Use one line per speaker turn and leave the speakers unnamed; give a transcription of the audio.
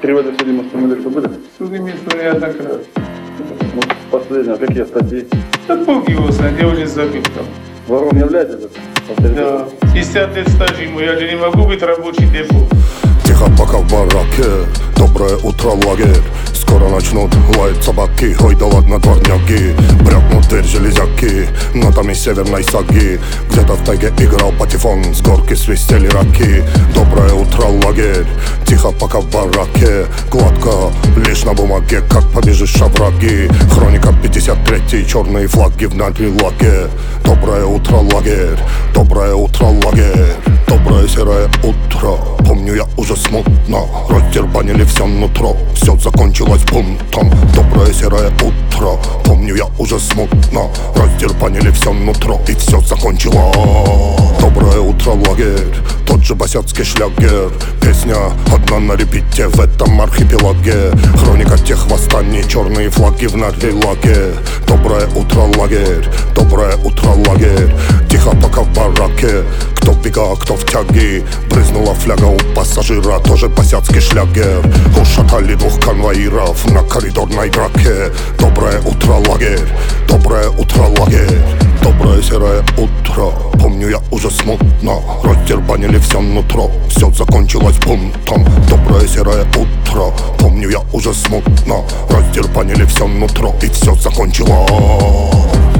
Переводы в судебном что были?
Судимостью неоднократно.
Ну, последнее, какие статьи?
Да бог его знает, я уже забыл там.
Вором являетесь?
Да, 50 лет стажа ему, я же не могу быть рабочий депо.
Тихо пока в бараке, доброе утро, лагерь. Скоро начнут лаять собаки, ой да ладно, дворняги. Брякнут дверь железяки, нотами северной саги. Где-то в тайге играл патефон, с горки свистели раки. Доброе утро, лагерь, тихо пока в бараке. Гладко, лишь на бумаге, как побежишь овраги. Хроника 53, черные флаги в надвилаге. Доброе утро, лагерь, доброе утро, лагерь. Доброе серое утро, помню я уже смутно. Раздербанили все нутро, все закончилось бунтом. Доброе серое утро, помню я уже смутно. Раздербанили все нутро, и все закончилось. Доброе утро, лагерь, тот же босяцкий шлягер. Песня одна на репите в этом архипелаге. Хроника тех восстаний, черные флаги в надвилаге. Доброе утро, лагерь, доброе утро, лагерь. Тихо пока в бараке, кто в бега, кто в тяге. Брызнула фляга у пассажира, тоже босяцкий шлягер. Ушатали двух конвоиров на коридорной драке. Доброе утро, лагерь, доброе утро, лагерь. Доброе серое утро, помню я уже смутно. Раздербанили все нутро, все закончилось бунтом. Доброе серое утро, помню я уже смутно. Раздербанили все нутро, и все закончилось.